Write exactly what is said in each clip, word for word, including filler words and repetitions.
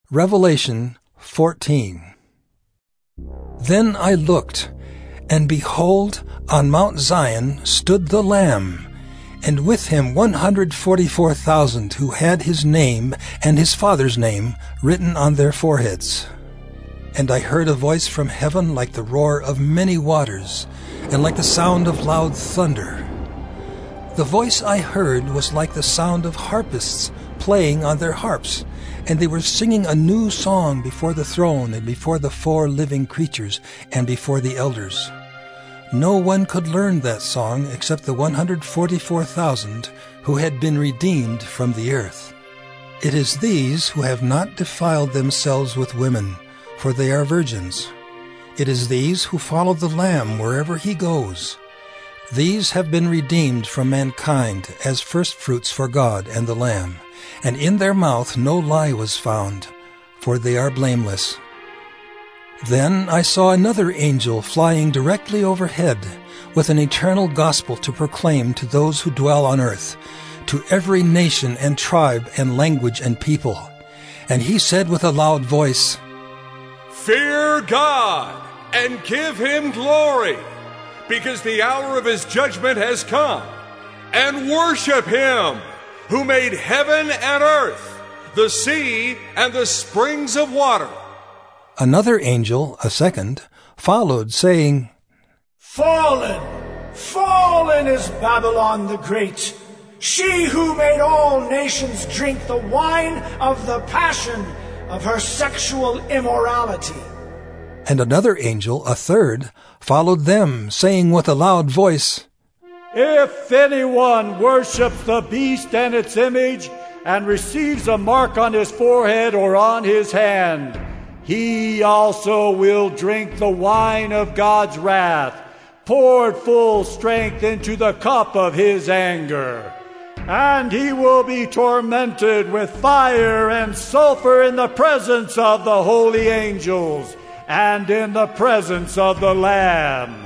Revelation fourteen. Then I looked, and behold, on Mount Zion stood the Lamb, and with him one hundred forty-four thousand who had his name and his Father's name written on their foreheads. And I heard a voice from heaven like the roar of many waters, and like the sound of loud thunder. The voice I heard was like the sound of harpists playing on their harps, and they were singing a new song before the throne and before the four living creatures and before the elders. No one could learn that song except the one hundred forty-four thousand who had been redeemed from the earth. It is these who have not defiled themselves with women, for they are virgins. It is these who follow the Lamb wherever he goes. These have been redeemed from mankind as firstfruits for God and the Lamb, and in their mouth no lie was found, for they are blameless. Then I saw another angel flying directly overhead, with an eternal gospel to proclaim to those who dwell on earth, to every nation and tribe and language and people. And he said with a loud voice, "Fear God, and give him glory, because the hour of his judgment has come, and worship him who made heaven and earth, the sea, and the springs of water." Another angel, a second, followed, saying, "Fallen, fallen is Babylon the Great, she who made all nations drink the wine of the passion of her sexual immorality." And another angel, a third, followed them, saying with a loud voice, "If anyone worships the beast and its image, and receives a mark on his forehead or on his hand, he also will drink the wine of God's wrath, poured full strength into the cup of his anger. And he will be tormented with fire and sulfur in the presence of the holy angels, and in the presence of the Lamb.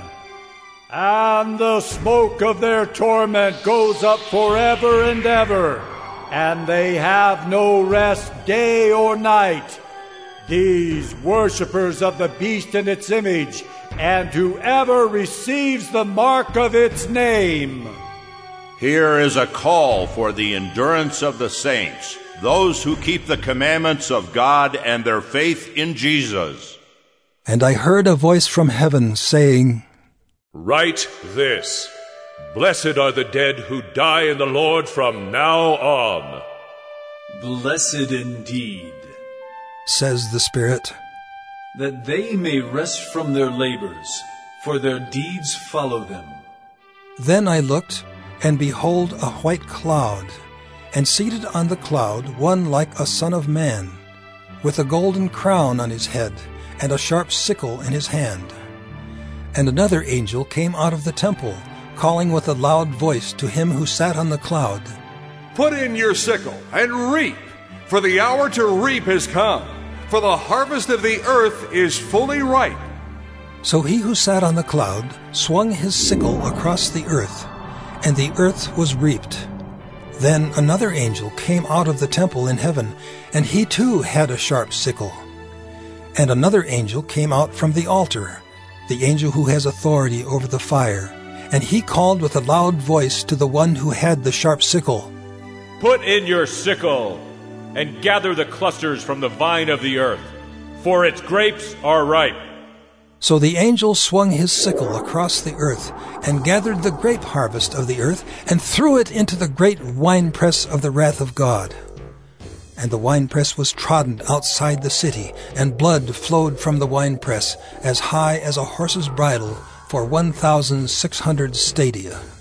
And the smoke of their torment goes up forever and ever, and they have no rest day or night. These worshippers of the beast and its image, and whoever receives the mark of its name." Here is a call for the endurance of the saints, those who keep the commandments of God and their faith in Jesus. And I heard a voice from heaven saying, "Write this: Blessed are the dead who die in the Lord from now on." Blessed indeed, says the Spirit, that they may rest from their labors, for their deeds follow them. Then I looked, and behold a white cloud, and seated on the cloud one like a son of man, with a golden crown on his head, and a sharp sickle in his hand. And another angel came out of the temple, calling with a loud voice to him who sat on the cloud, "Put in your sickle and reap, for the hour to reap has come, for the harvest of the earth is fully ripe." So he who sat on the cloud swung his sickle across the earth, and the earth was reaped. Then another angel came out of the temple in heaven, and he too had a sharp sickle. And another angel came out from the altar, the angel who has authority over the fire, and he called with a loud voice to the one who had the sharp sickle, "Put in your sickle, and gather the clusters from the vine of the earth, for its grapes are ripe." So the angel swung his sickle across the earth, and gathered the grape harvest of the earth, and threw it into the great winepress of the wrath of God. And the winepress was trodden outside the city, and blood flowed from the winepress as high as a horse's bridle for one thousand six hundred stadia.